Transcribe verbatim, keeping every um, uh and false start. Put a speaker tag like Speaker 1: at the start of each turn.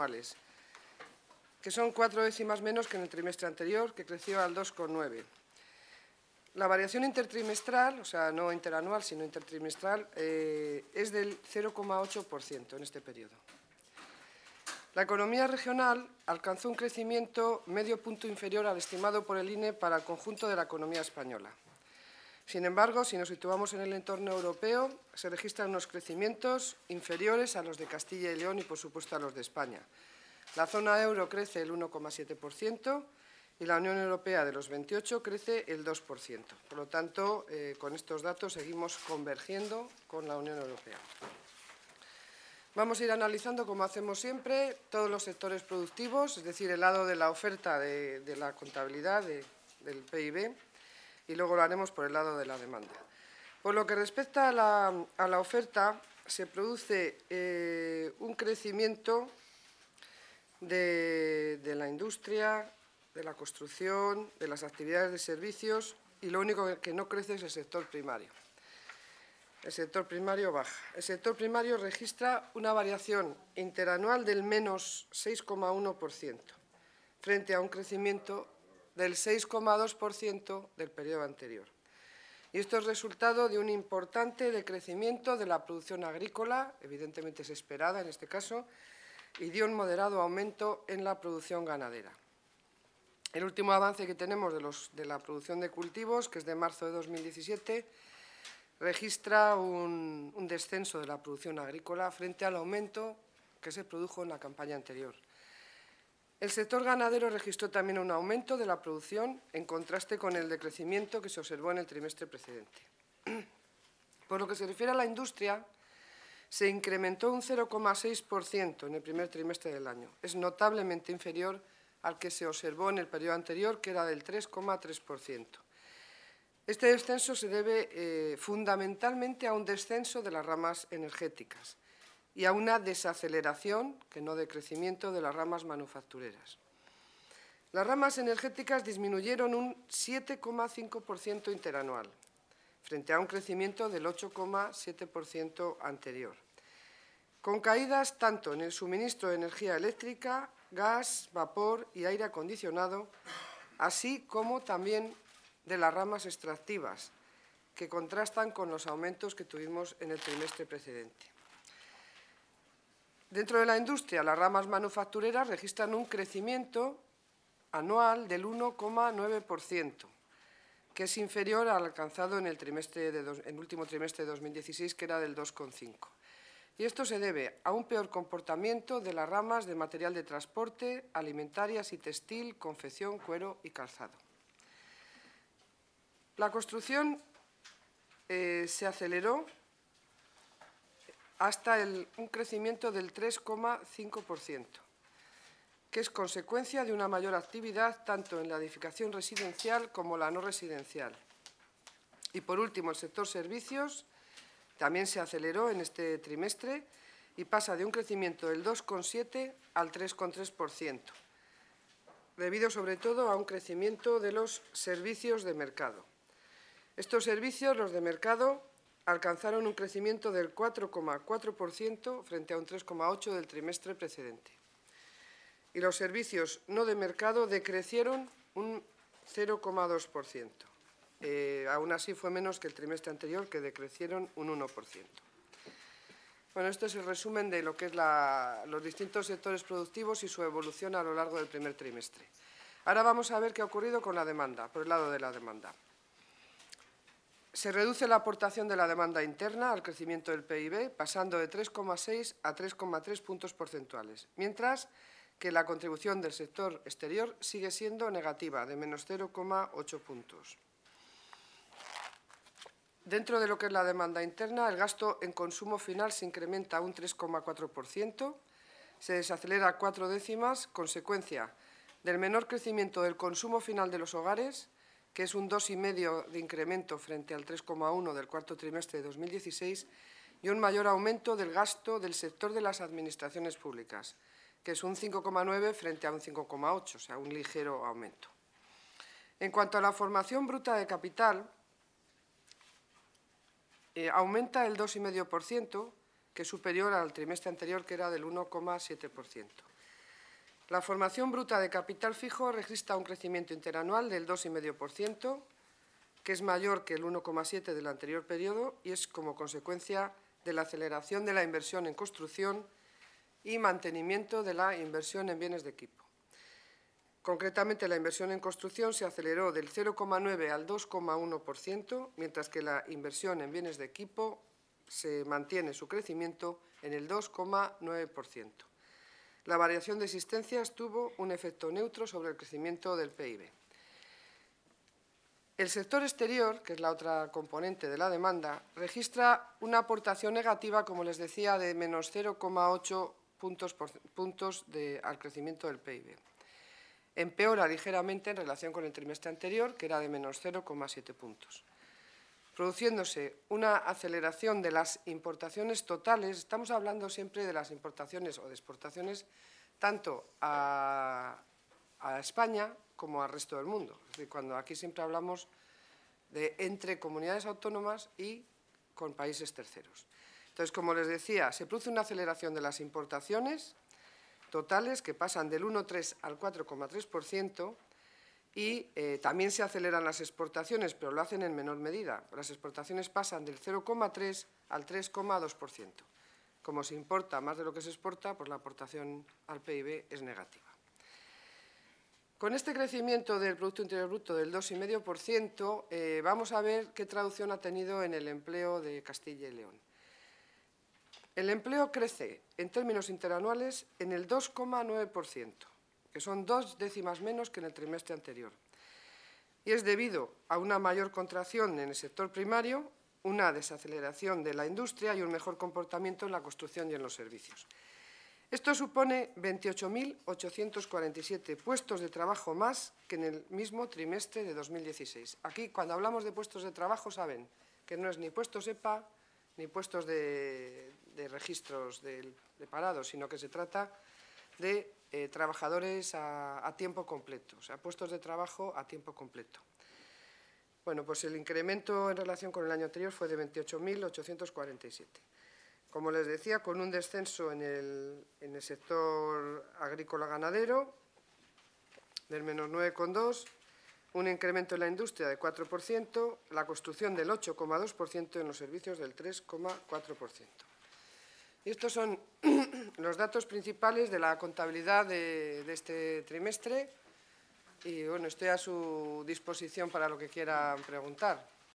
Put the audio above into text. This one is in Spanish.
Speaker 1: interanuales, que son cuatro décimas menos que en el trimestre anterior, que creció al dos coma nueve. La variación intertrimestral, o sea, no interanual, sino intertrimestral, eh, es del cero coma ocho por ciento en este periodo. La economía regional alcanzó un crecimiento medio punto inferior al estimado por el I N E para el conjunto de la economía española. Sin embargo, si nos situamos en el entorno europeo, se registran unos crecimientos inferiores a los de Castilla y León y, por supuesto, a los de España. La zona euro crece el uno coma siete por ciento y la Unión Europea de los veintiocho crece el dos por ciento. Por lo tanto, eh, con estos datos seguimos convergiendo con la Unión Europea. Vamos a ir analizando, como hacemos siempre, todos los sectores productivos, es decir, el lado de la oferta de, de la contabilidad de, del P I B, y luego lo haremos por el lado de la demanda. Por lo que respecta a la, a la oferta, se produce eh, un crecimiento de, de la industria, de la construcción, de las actividades de servicios, y lo único que no crece es el sector primario. El sector primario baja. El sector primario registra una variación interanual del menos seis coma uno por ciento, frente a un crecimiento del seis coma dos por ciento del periodo anterior. Y esto es resultado de un importante decrecimiento de la producción agrícola, evidentemente es esperada en este caso, y de un moderado aumento en la producción ganadera. El último avance que tenemos de, los, de la producción de cultivos, que es de marzo de dos mil diecisiete, registra un, un descenso de la producción agrícola frente al aumento que se produjo en la campaña anterior. El sector ganadero registró también un aumento de la producción en contraste con el decrecimiento que se observó en el trimestre precedente. Por lo que se refiere a la industria, se incrementó un cero coma seis por ciento en el primer trimestre del año. Es notablemente inferior al que se observó en el periodo anterior, que era del tres coma tres por ciento. Este descenso se debe eh, fundamentalmente a un descenso de las ramas energéticas y a una desaceleración, que no de crecimiento, de las ramas manufactureras. Las ramas energéticas disminuyeron un siete coma cinco por ciento interanual, frente a un crecimiento del ocho coma siete por ciento anterior, con caídas tanto en el suministro de energía eléctrica, gas, vapor y aire acondicionado, así como también de las ramas extractivas, que contrastan con los aumentos que tuvimos en el trimestre precedente. Dentro de la industria, las ramas manufactureras registran un crecimiento anual del uno coma nueve por ciento, que es inferior al alcanzado en el, trimestre de dos, en el último trimestre de dos mil dieciséis, que era del dos coma cinco por ciento. Y esto se debe a un peor comportamiento de las ramas de material de transporte, alimentarias y textil, confección, cuero y calzado. La construcción eh, se aceleró hasta el, un crecimiento del tres coma cinco por ciento, que es consecuencia de una mayor actividad tanto en la edificación residencial como la no residencial. Y por último, el sector servicios también se aceleró en este trimestre y pasa de un crecimiento del dos coma siete por ciento al tres coma tres por ciento, debido sobre todo a un crecimiento de los servicios de mercado. Estos servicios, los de mercado, alcanzaron un crecimiento del cuatro coma cuatro por ciento frente a un tres coma ocho por ciento del trimestre precedente. Y los servicios no de mercado decrecieron un cero coma dos por ciento. Eh, aún así fue menos que el trimestre anterior, que decrecieron un uno por ciento. Bueno, este es el resumen de lo que es la, los distintos sectores productivos y su evolución a lo largo del primer trimestre. Ahora vamos a ver qué ha ocurrido con la demanda, por el lado de la demanda. Se reduce la aportación de la demanda interna al crecimiento del P I B, pasando de tres coma seis a tres coma tres puntos porcentuales, mientras que la contribución del sector exterior sigue siendo negativa, de menos cero coma ocho puntos. Dentro de lo que es la demanda interna, el gasto en consumo final se incrementa un tres coma cuatro por ciento, se desacelera a cuatro décimas, consecuencia del menor crecimiento del consumo final de los hogares, que es un dos coma cinco por ciento de incremento frente al tres coma uno por ciento del cuarto trimestre de dos mil dieciséis, y un mayor aumento del gasto del sector de las administraciones públicas, que es un cinco coma nueve por ciento frente a un cinco coma ocho por ciento, o sea, un ligero aumento. En cuanto a la formación bruta de capital, eh, aumenta el dos coma cinco por ciento, que es superior al trimestre anterior, que era del uno coma siete por ciento. La formación bruta de capital fijo registra un crecimiento interanual del dos coma cinco por ciento, que es mayor que el uno coma siete por ciento del anterior periodo y es como consecuencia de la aceleración de la inversión en construcción y mantenimiento de la inversión en bienes de equipo. Concretamente, la inversión en construcción se aceleró del cero coma nueve al dos coma uno por ciento, mientras que la inversión en bienes de equipo se mantiene su crecimiento en el dos coma nueve por ciento. La variación de existencias tuvo un efecto neutro sobre el crecimiento del P I B. El sector exterior, que es la otra componente de la demanda, registra una aportación negativa, como les decía, de menos cero coma ocho puntos, por, puntos de, al crecimiento del P I B. Empeora ligeramente en relación con el trimestre anterior, que era de menos cero coma siete puntos. Produciéndose una aceleración de las importaciones totales, estamos hablando siempre de las importaciones o de exportaciones tanto a, a España como al resto del mundo. Es decir, cuando aquí siempre hablamos de entre comunidades autónomas y con países terceros. Entonces, como les decía, se produce una aceleración de las importaciones totales que pasan del uno coma tres por ciento al cuatro coma tres por ciento y eh, también se aceleran las exportaciones, pero lo hacen en menor medida. Las exportaciones pasan del cero coma tres por ciento al tres coma dos por ciento. Como se importa más de lo que se exporta, pues la aportación al P I B es negativa. Con este crecimiento del Producto Interior Bruto del dos coma cinco por ciento, eh, vamos a ver qué traducción ha tenido en el empleo de Castilla y León. El empleo crece en términos interanuales en el dos coma nueve por ciento, que son dos décimas menos que en el trimestre anterior. Y es debido a una mayor contracción en el sector primario, una desaceleración de la industria y un mejor comportamiento en la construcción y en los servicios. Esto supone veintiocho mil ochocientos cuarenta y siete puestos de trabajo más que en el mismo trimestre de dos mil dieciséis. Aquí, cuando hablamos de puestos de trabajo, saben que no es ni puestos E P A ni puestos de, de registros de, de parados, sino que se trata de eh, trabajadores a, a tiempo completo, o sea, puestos de trabajo a tiempo completo. Bueno, pues el incremento en relación con el año anterior fue de veintiocho mil ochocientos cuarenta y siete. Como les decía, con un descenso en el, en el sector agrícola-ganadero del menos nueve coma dos por ciento, un incremento en la industria del cuatro por ciento, la construcción del ocho coma dos por ciento y en los servicios del tres coma cuatro por ciento. Y estos son los datos principales de la contabilidad de, de este trimestre y bueno, estoy a su disposición para lo que quieran preguntar.